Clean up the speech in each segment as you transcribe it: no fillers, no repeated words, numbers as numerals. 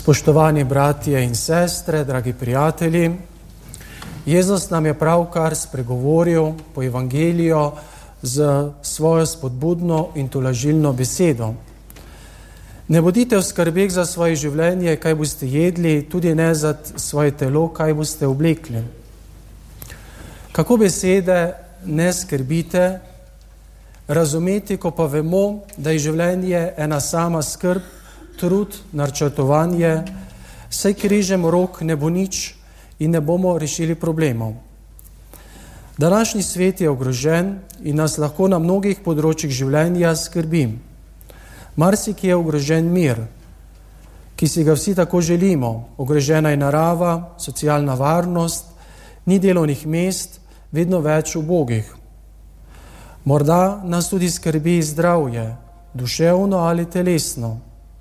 Spoštovani bratje in sestre, dragi prijatelji, Jezus nam je pravkar spregovoril po evangeliju z svojo spodbudno in tolažilno besedo. Ne bodite v skrbeh za svoje življenje, kaj boste jedli, tudi ne za svoje telo, kaj boste oblekli. Kako besede ne skrbite razumeti, ko pa vemo, da je življenje ena sama skrb, trud, načrtovanje, saj križem rok ne bo nič in ne bomo rešili problemov. Današnji svet je ogrožen in nas lahko na mnogih področjih življenja skrbi. Marsikje je ogrožen mir, ki si ga vsi tako želimo. Ogrožena je narava, socialna varnost, ni delovnih mest, vedno več ubogih. Morda nas tudi skrbi zdravje, duševno ali telesno.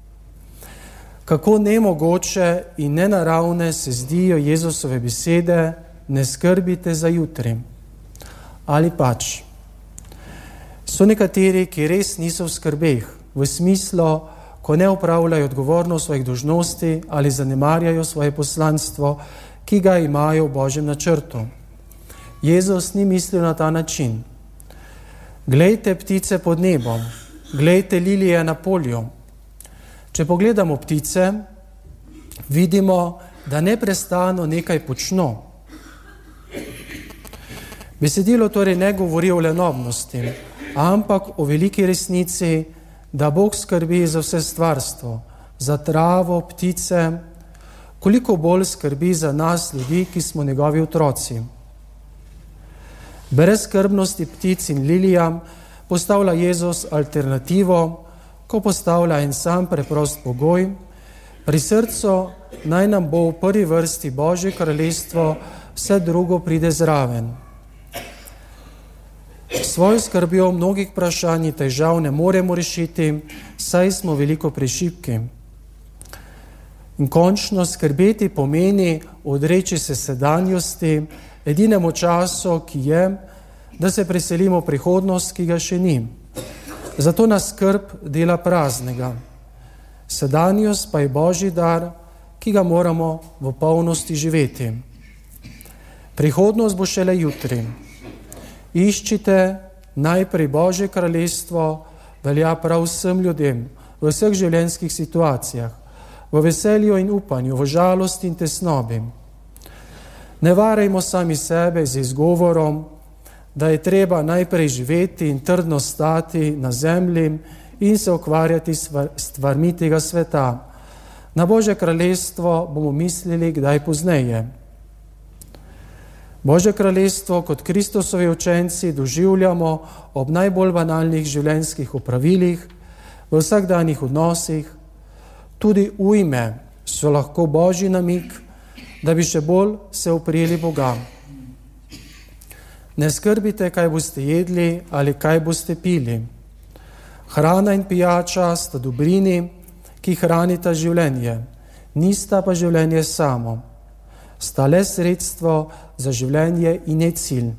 Kako nemogoče in nenaravne se zdijo Jezusove besede, ne skrbite za jutri. Ali pač. So nekateri, ki res niso v skrbeh, v smislu, ko ne opravljajo odgovorno svojih dolžnosti ali zanemarjajo svoje poslanstvo, ki ga imajo v Božjem načrtu. Jezus ni mislil na ta način. Glejte ptice pod nebom, glejte lilije na polju. Če pogledamo ptice, vidimo, da neprestano nekaj počno. Besedilo torej ne govori o lenobnosti, ampak o veliki resnici, da Bog skrbi za vse stvarstvo, za travo, ptice, koliko bolj skrbi za nas, ljudi, ki smo njegovi otroci. Brez skrbnosti ptic in lilijam postavlja Jezus alternativo, ko postavlja en sam preprost pogoj, pri srcu naj nam bo v prvi vrsti Božje kraljestvo, vse drugo pride zraven. Svojo skrbjo mnogih vprašanj in težav ne moremo rešiti, saj smo veliko prešibki. In končno skrbeti pomeni odreči se sedanjosti, edinemu času, ki je, da se preselimo v prihodnost, ki ga še ni. Zato nas skrb dela praznega. Sedanjost pa je Božji dar, ki ga moramo v polnosti živeti. Prihodnost bo šele jutri. Iščite najprej Božje kraljestvo, velja prav vsem ljudem, v vseh življenjskih situacijah, v veselju in upanju, v žalosti in tesnobi. Ne varajmo sami sebe z izgovorom, da je treba najprej živeti in trdno stati na zemlji in se ukvarjati s stvarmi tega sveta. Na Božje kraljestvo bomo mislili kdaj pozneje. Božje kraljestvo kot Kristusovi učenci doživljamo ob najbolj banalnih življenjskih opravilih, v vsakdanjih odnosih. Tudi ujme so lahko Božji namig, da bi še bolj se oprijeli Boga. Ne skrbite, kaj boste jedli ali kaj boste pili. Hrana in pijača sta dobrini, ki hranita življenje, nista pa življenje samo. Sta le sredstvo za življenje in ne cilj.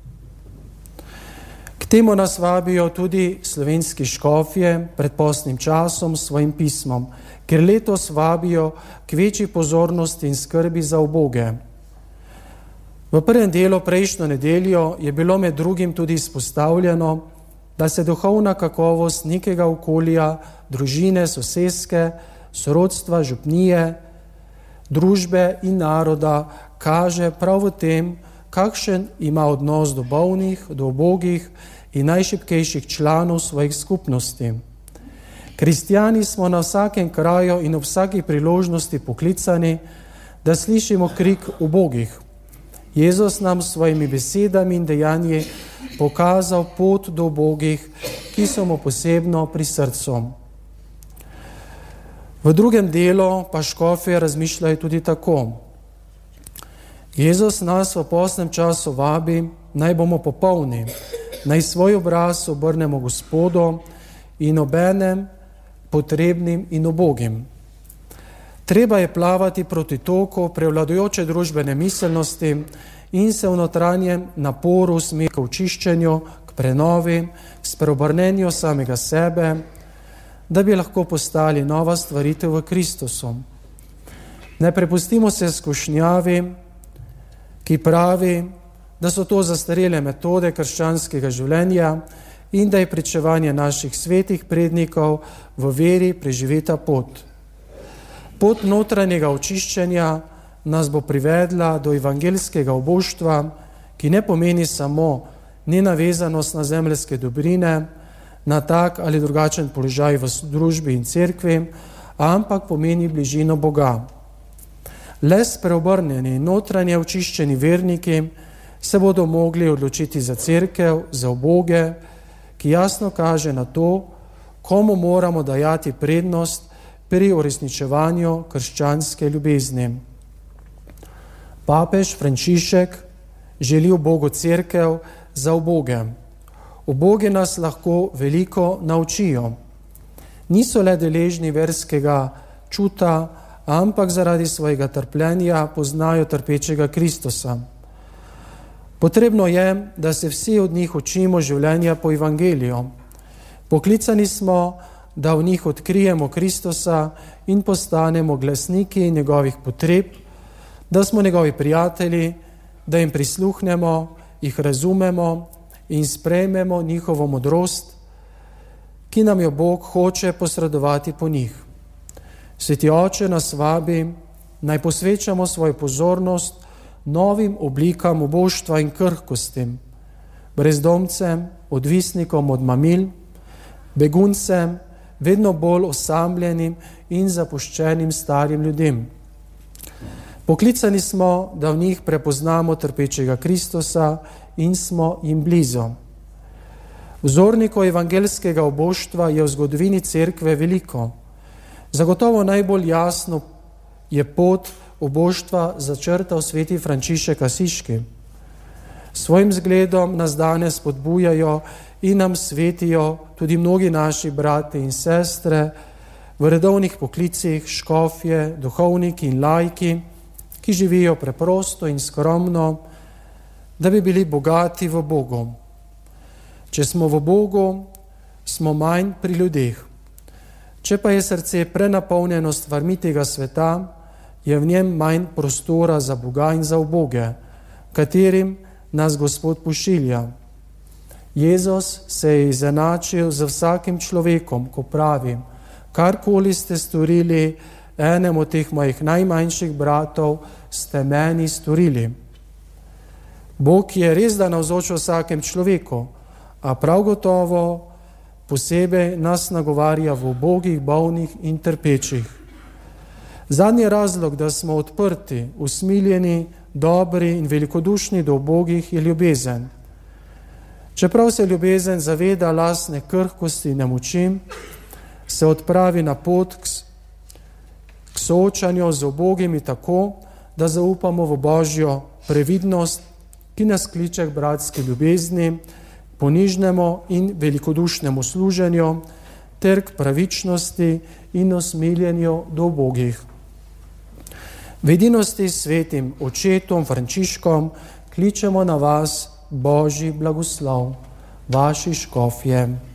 K temu nas vabijo tudi slovenski škofje pred postnim časom s svojim pismom, ker letos vabijo k večji pozornosti in skrbi za uboge. V prvem delu prejšnjo nedeljo je bilo med drugim tudi izpostavljeno, da se duhovna kakovost nekega okolja, družine, soseske, sorodstva, župnije, družbe in naroda kaže prav v tem, kakšen ima odnos do bolnih, do ubogih in najšibkejših članov svojih skupnosti. Kristjani smo na vsakem kraju in ob vsaki priložnosti poklicani, da slišimo krik ubogih. Jezus nam s svojimi besedami in dejanji pokazal pot do ubogih, ki so mu posebno pri srcu. V drugem delu pa škofje razmišljajo tudi tako. Jezus nas v postnem času vabi, naj bomo popolni, naj svoj obraz obrnemo Gospodu in obenem potrebnim in ubogim. Treba je plavati proti toku prevladujoče družbene miselnosti in se v notranjem naporu usmeriti k očiščenju, k prenovi, k spreobrnenju samega sebe, da bi lahko postali nova stvaritev v Kristusu. Ne prepustimo se skušnjavi, ki pravi, da so to zastarele metode krščanskega življenja in da je pričevanje naših svetih prednikov v veri preživeta pot. Pot notranjega očiščenja nas bo privedla do evangeljskega oboštva, ki ne pomeni samo nenavezanost na zemeljske dobrine, na tak ali drugačen položaj v družbi in cerkvi, ampak pomeni bližino Boga. Le spreobrnjeni in notranje očiščeni verniki se bodo mogli odločiti za cerkev, za uboge, ki jasno kaže na to, komu moramo dajati prednost pri uresničevanju krščanske ljubezni. Papež Frančišek želi ubogo cerkev za uboge. Ubogi nas lahko veliko naučijo. Niso le deležni verskega čuta, ampak zaradi svojega trpljenja poznajo trpečega Kristusa. Potrebno je, da se vsi od njih učimo življenja po evangeliju. Poklicani smo, da v njih odkrijemo Kristusa in postanemo glasniki njegovih potreb, da smo njegovi prijatelji, da jim prisluhnemo, jih razumemo in sprejmemo njihovo modrost, ki nam jo Bog hoče posredovati po njih. Sveti Oče nas vabi, naj posvečamo svojo pozornost novim oblikam uboštva in krhkosti, brezdomcem, odvisnikom od mamil, beguncem, vedno bolj osamljenim in zapuščenim starim ljudem. Poklicani smo, da v njih prepoznamo trpečega Kristusa in smo jim blizu. Vzornikov evangeljskega oboštva je v zgodovini cerkve veliko. Zagotovo najbolj jasno je pot oboštva začrtal sveti Frančišek Asiški. Svojim zgledom nas danes spodbujajo in nam svetijo tudi mnogi naši brati in sestre v redovnih poklicih, škofje, duhovniki in laiki, ki živijo preprosto in skromno, da bi bili bogati v Bogu. Če smo v Bogu, smo manj pri ljudeh. Če pa je srce prenapolnjeno stvarmi tega sveta, je v njem manj prostora za Boga in za uboge, katerim nas Gospod pošilja. Jezus se je izenačil z vsakim človekom, ko pravi: karkoli ste storili enemu od teh mojih najmanjših bratov, ste meni storili. Bog je res da navzoč vsakem človeku, a prav gotovo posebej nas nagovarja v ubogih, bolnih in trpečih. Zadnji razlog, da smo odprti, usmiljeni, dobri in velikodušni do ubogih, je ljubezen. Čeprav se ljubezen zaveda lastne krhkosti in nemoči, se odpravi na pot k soočanju z ubogimi tako, da zaupamo v Božjo previdnost, ki nas kliče k bratski ljubezni, ponižnemu in velikodušnemu služenju ter k pravičnosti in usmiljenju do ubogih. V edinosti s svetim očetom Frančiškom kličemo na vas Božji blagoslov, vaši škofje.